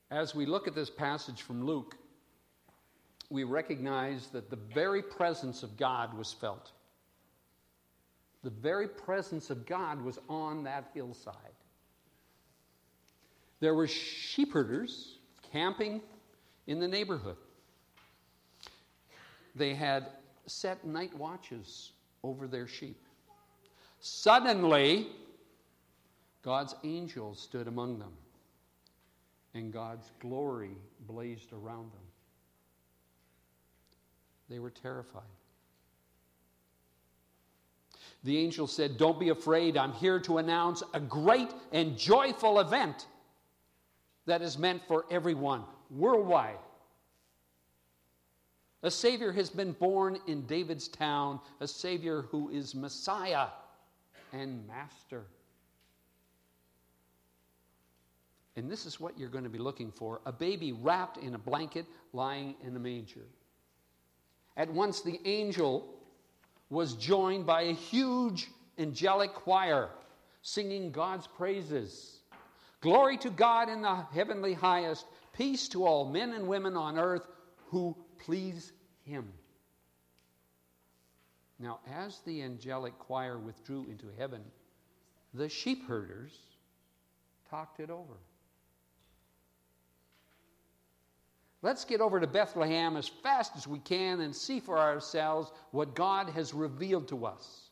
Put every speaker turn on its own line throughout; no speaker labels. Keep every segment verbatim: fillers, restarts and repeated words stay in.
As we look at this passage from Luke, we recognize that the very presence of God was felt. The very presence of God was on that hillside. There were sheep herders camping in the neighborhood. They had set night watches over their sheep. Suddenly, God's angel stood among them, and God's glory blazed around them. They were terrified. The angel said, "Don't be afraid. I'm here to announce a great and joyful event that is meant for everyone, worldwide. A Savior has been born in David's town, a Savior who is Messiah and Master." And this is what you're going to be looking for: a baby wrapped in a blanket lying in a manger. At once the angel was joined by a huge angelic choir singing God's praises. "Glory to God in the heavenly highest, peace to all men and women on earth who please him." Now, as the angelic choir withdrew into heaven, the sheep herders talked it over. Let's get over to Bethlehem as fast as we can and see for ourselves what God has revealed to us.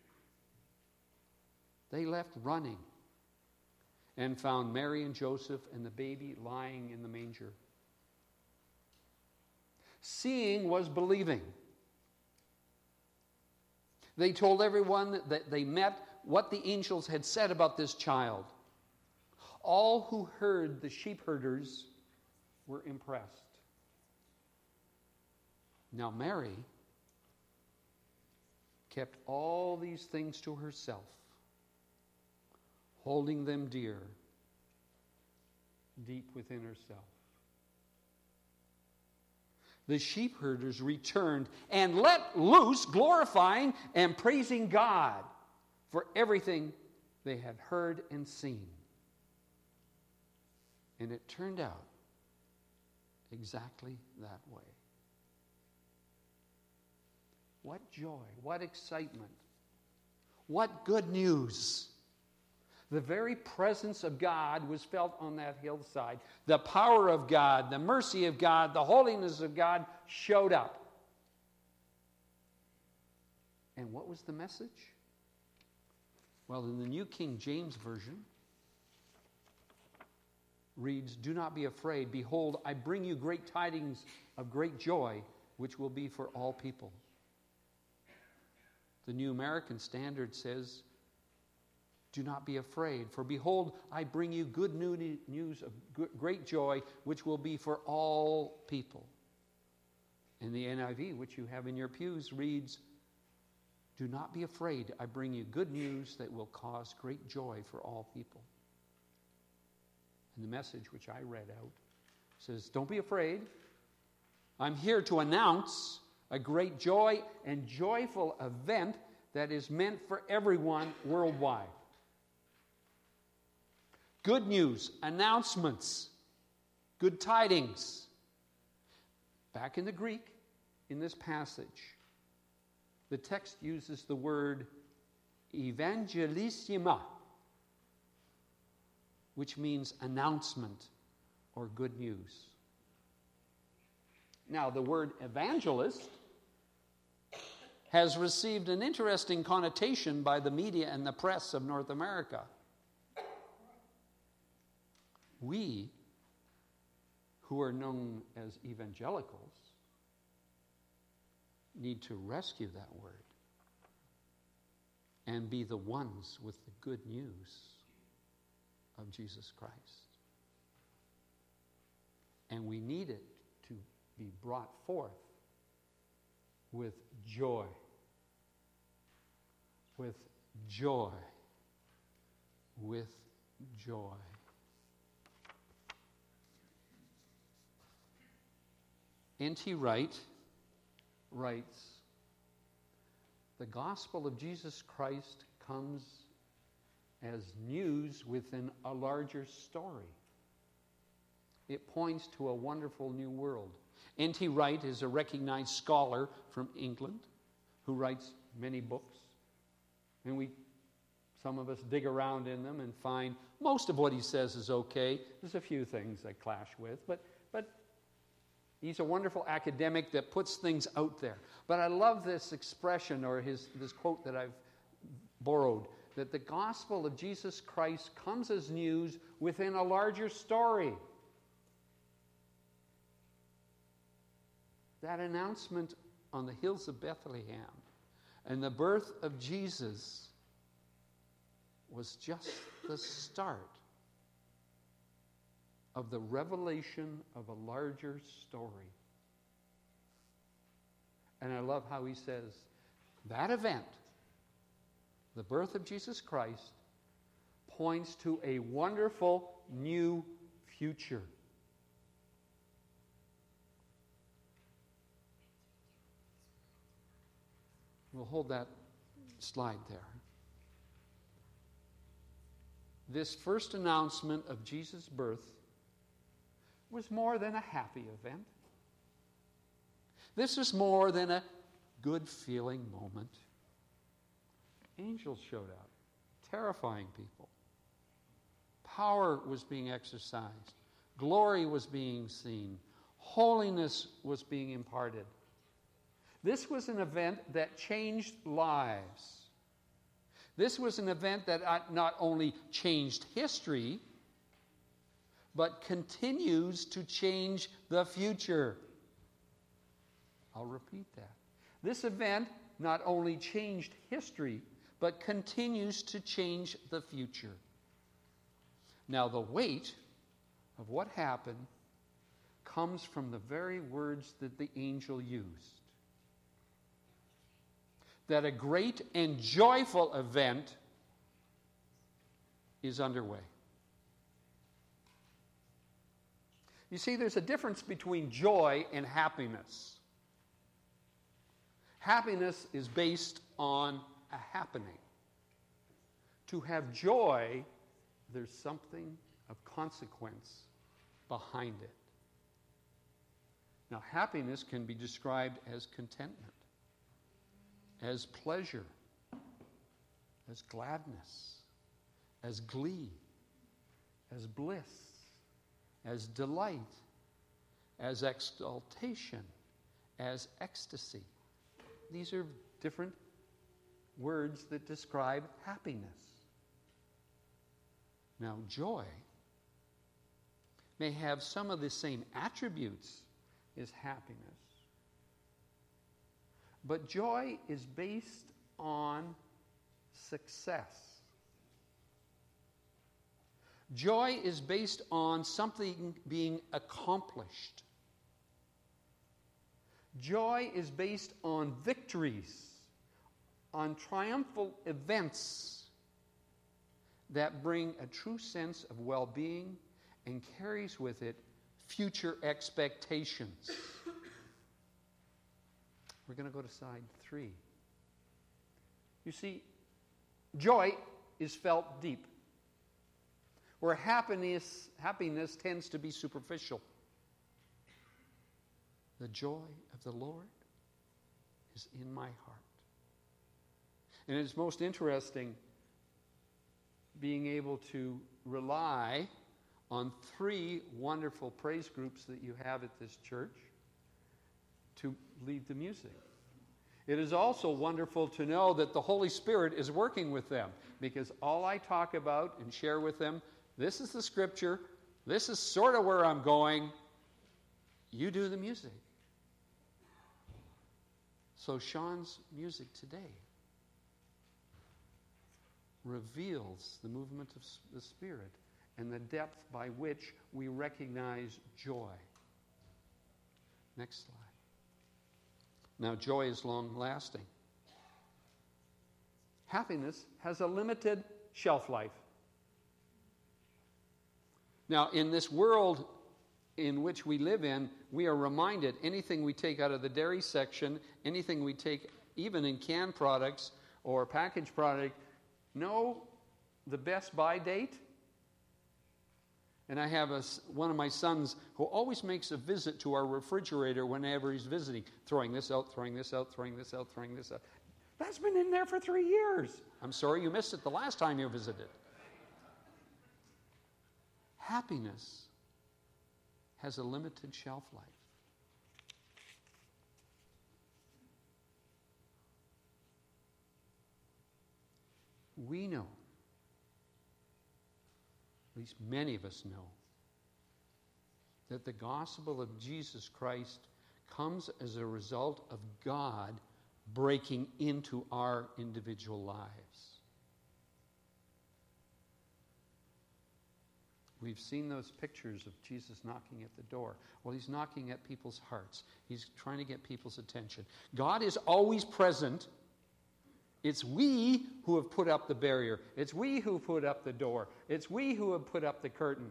They left running and found Mary and Joseph and the baby lying in the manger. Seeing was believing. They told everyone that they met what the angels had said about this child. All who heard the sheep herders were impressed. Now Mary kept all these things to herself, holding them dear, deep within herself. The sheep herders returned and let loose, glorifying and praising God for everything they had heard and seen. And it turned out exactly that way. What joy, what excitement, what good news. The very presence of God was felt on that hillside. The power of God, the mercy of God, the holiness of God showed up. And what was the message? Well, in the New King James Version, reads, "Do not be afraid. Behold, I bring you great tidings of great joy, which will be for all people." The New American Standard says, "Do not be afraid, for behold, I bring you good news of great joy, which will be for all people." And the N I V, which you have in your pews, reads, "Do not be afraid. I bring you good news that will cause great joy for all people." And the Message, which I read out, says, "Don't be afraid. I'm here to announce a great joy and joyful event that is meant for everyone worldwide." Good news, announcements, good tidings. Back in the Greek, in this passage, the text uses the word evangelissima, which means announcement or good news. Now, the word evangelist has received an interesting connotation by the media and the press of North America. We, who are known as evangelicals, need to rescue that word and be the ones with the good news of Jesus Christ. And we need it to be brought forth with joy. With joy. With joy. N T Wright writes, "The gospel of Jesus Christ comes as news within a larger story. It points to a wonderful new world. N T Wright is a recognized scholar from England who writes many books. And we, some of us dig around in them and find most of what he says is okay. There's a few things I clash with, but, but he's a wonderful academic that puts things out there. But I love this expression, or his this quote that I've borrowed, that the gospel of Jesus Christ comes as news within a larger story. That announcement on the hills of Bethlehem and the birth of Jesus was just the start of the revelation of a larger story. And I love how he says, that event, the birth of Jesus Christ, points to a wonderful new future. We'll hold that slide there. This first announcement of Jesus' birth was more than a happy event. This was more than a good feeling moment. Angels showed up, terrifying people. Power was being exercised. Glory was being seen. Holiness was being imparted. This was an event that changed lives. This was an event that not only changed history, but continues to change the future. I'll repeat that. This event not only changed history, but continues to change the future. Now, the weight of what happened comes from the very words that the angel used. That a great and joyful event is underway. You see, there's a difference between joy and happiness. Happiness is based on a happening. To have joy, there's something of consequence behind it. Now, happiness can be described as contentment, as pleasure, as gladness, as glee, as bliss, as delight, as exaltation, as ecstasy. These are different words that describe happiness. Now, joy may have some of the same attributes as happiness. But joy is based on success. Joy is based on something being accomplished. Joy is based on victories, on triumphal events that bring a true sense of well-being and carries with it future expectations. We're going to go to side three. You see, joy is felt deep, where happiness, happiness tends to be superficial. The joy of the Lord is in my heart. And it's most interesting being able to rely on three wonderful praise groups that you have at this church to lead the music. It is also wonderful to know that the Holy Spirit is working with them, because all I talk about and share with them, this is the scripture, this is sort of where I'm going, you do the music. So Sean's music today reveals the movement of the Spirit and the depth by which we recognize joy. Next slide. Now, joy is long-lasting. Happiness has a limited shelf life. Now, in this world in which we live in, we are reminded anything we take out of the dairy section, anything we take even in canned products or packaged product, know the best buy date And I have a, one of my sons who always makes a visit to our refrigerator whenever he's visiting, throwing this out, throwing this out, throwing this out, throwing this out. That's been in there for three years. I'm sorry you missed it the last time you visited. Happiness has a limited shelf life. We know, at least many of us know, that the gospel of Jesus Christ comes as a result of God breaking into our individual lives. We've seen those pictures of Jesus knocking at the door. Well, he's knocking at people's hearts. He's trying to get people's attention. God is always present. It's we who have put up the barrier. It's we who put up the door. It's we who have put up the curtain.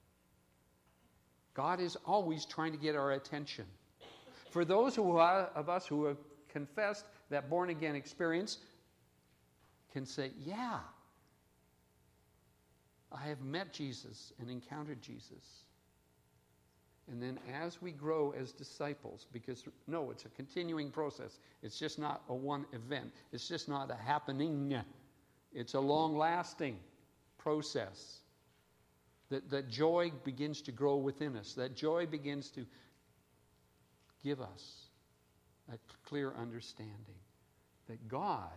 God is always trying to get our attention. For those who are, of us who have confessed that born-again experience, can say, yeah, I have met Jesus and encountered Jesus. And then as we grow as disciples, because no, it's a continuing process. It's just not a one event. It's just not a happening. It's a long-lasting process. That, that joy begins to grow within us. That joy begins to give us a clear understanding that God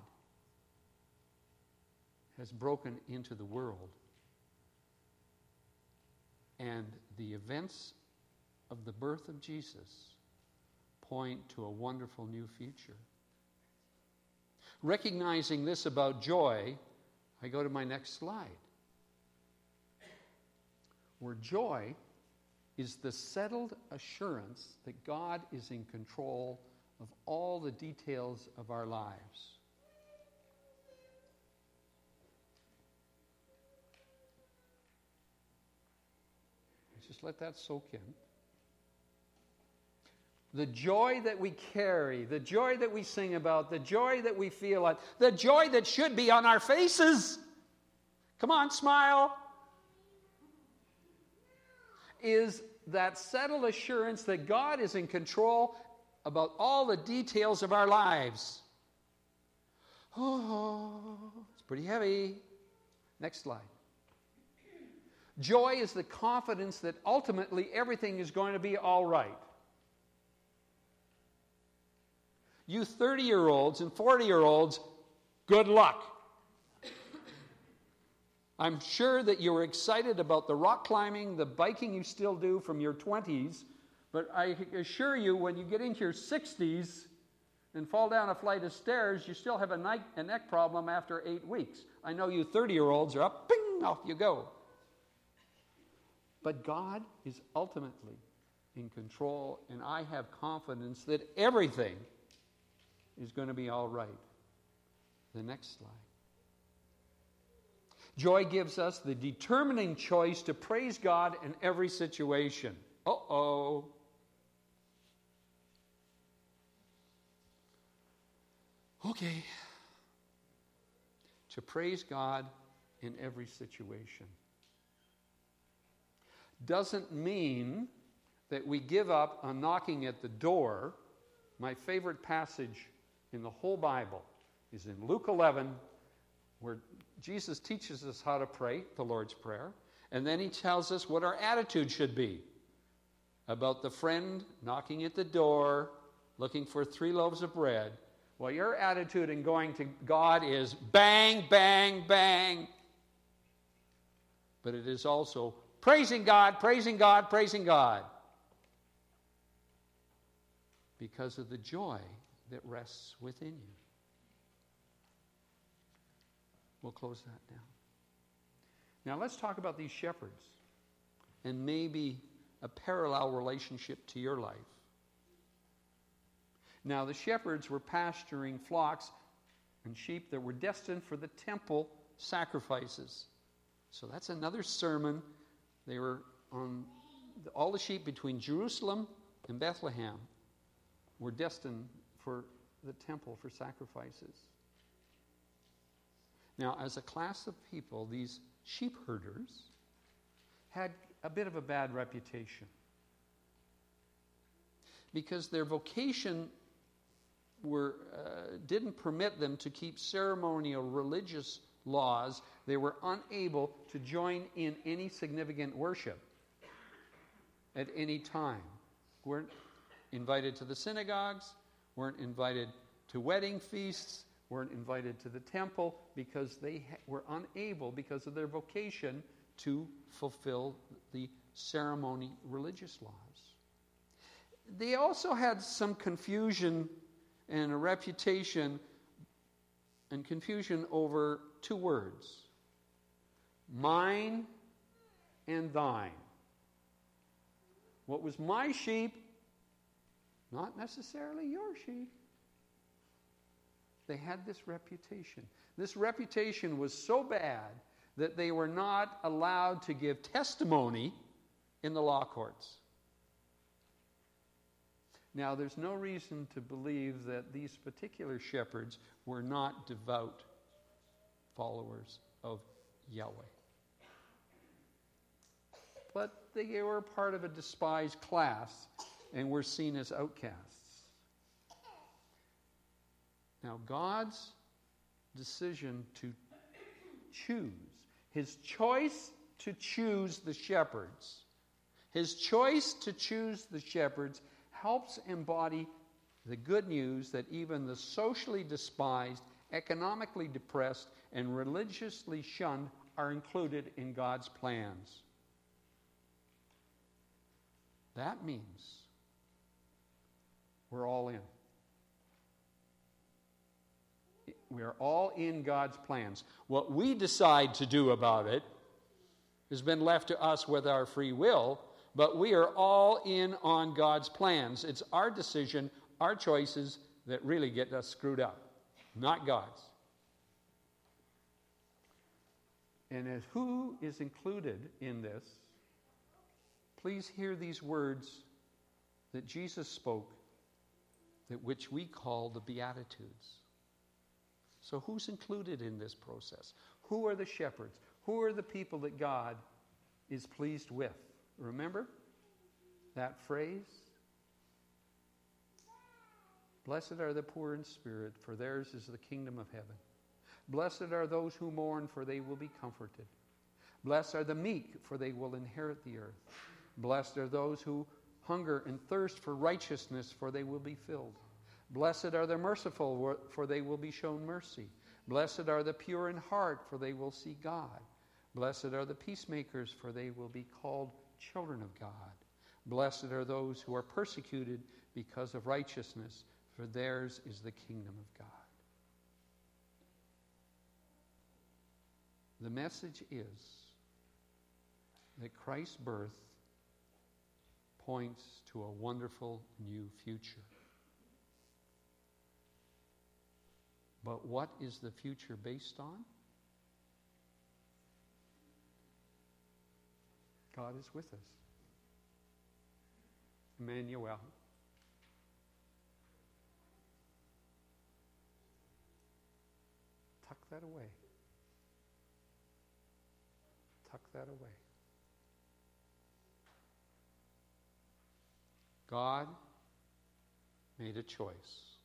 has broken into the world. And the events of the birth of Jesus point to a wonderful new future. Recognizing this about joy, I go to my next slide. Where joy is the settled assurance that God is in control of all the details of our lives. Just let that soak in. The joy that we carry, the joy that we sing about, the joy that we feel like, the joy that should be on our faces. Come on, smile. Is that settled assurance that God is in control about all the details of our lives. Oh, it's pretty heavy. Next slide. Joy is the confidence that ultimately everything is going to be all right. You thirty-year-olds and forty-year-olds, good luck. I'm sure that you're excited about the rock climbing, the biking you still do from your twenties, but I assure you when you get into your sixties and fall down a flight of stairs, you still have a neck, a neck problem after eight weeks. I know you thirty-year-olds are up, bing, off you go. But God is ultimately in control, and I have confidence that everything is going to be all right. The next slide. Joy gives us the determining choice to praise God in every situation. Uh-oh. Okay. To praise God in every situation. Doesn't mean that we give up on knocking at the door. My favorite passage in the whole Bible is in Luke eleven, where Jesus teaches us how to pray, the Lord's Prayer, and then he tells us what our attitude should be about the friend knocking at the door, looking for three loaves of bread. Well, your attitude in going to God is bang, bang, bang. But it is also praising God, praising God, praising God. Because of the joy that rests within you. We'll close that down. Now let's talk about these shepherds and maybe a parallel relationship to your life. Now the shepherds were pasturing flocks and sheep that were destined for the temple sacrifices. So that's another sermon. They were on all the sheep between Jerusalem and Bethlehem were destined for the temple for sacrifices. Now, as a class of people, these sheep herders had a bit of a bad reputation. Because their vocation were, uh, didn't permit them to keep ceremonial religious laws. They were unable to join in any significant worship at any time. Weren't invited to the synagogues, weren't invited to wedding feasts, weren't invited to the temple, because they ha- were unable, because of their vocation, to fulfill the ceremony religious laws. They also had some confusion and a reputation and confusion over two words: mine and thine. What was my sheep, not necessarily your sheep. They had this reputation. This reputation was so bad that they were not allowed to give testimony in the law courts. Now, there's no reason to believe that these particular shepherds were not devout followers of Yahweh. But they were part of a despised class and were seen as outcasts. Now, God's decision to choose, his choice to choose the shepherds, his choice to choose the shepherds helps embody the good news that even the socially despised, economically depressed, and religiously shunned are included in God's plans. That means we're all in. We are all in God's plans. What we decide to do about it has been left to us with our free will, but we are all in on God's plans. It's our decision, our choices that really get us screwed up, not God's. And as who is included in this, please hear these words that Jesus spoke, that which we call the Beatitudes. So who's included in this process? Who are the shepherds? Who are the people that God is pleased with? Remember that phrase? Blessed are the poor in spirit, for theirs is the kingdom of heaven. Blessed are those who mourn, for they will be comforted. Blessed are the meek, for they will inherit the earth. Blessed are those who hunger and thirst for righteousness, for they will be filled. Blessed are the merciful, for they will be shown mercy. Blessed are the pure in heart, for they will see God. Blessed are the peacemakers, for they will be called children of God. Blessed are those who are persecuted because of righteousness, for theirs is the kingdom of God. The message is that Christ's birth points to a wonderful new future. But what is the future based on? God is with us. Emmanuel. Tuck that away. Tuck that away. God made a choice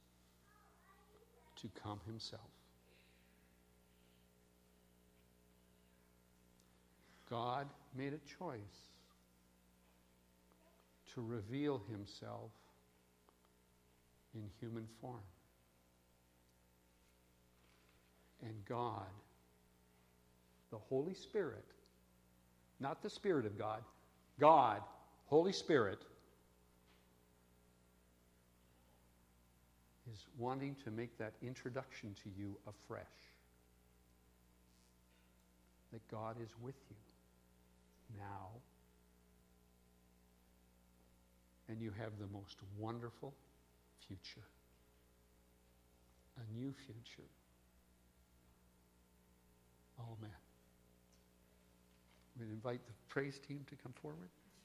to come himself. God made a choice to reveal himself in human form. And God, the Holy Spirit, not the Spirit of God, God, Holy Spirit, is wanting to make that introduction to you afresh. That God is with you now. And you have the most wonderful future. A new future. Amen. We invite the praise team to come forward.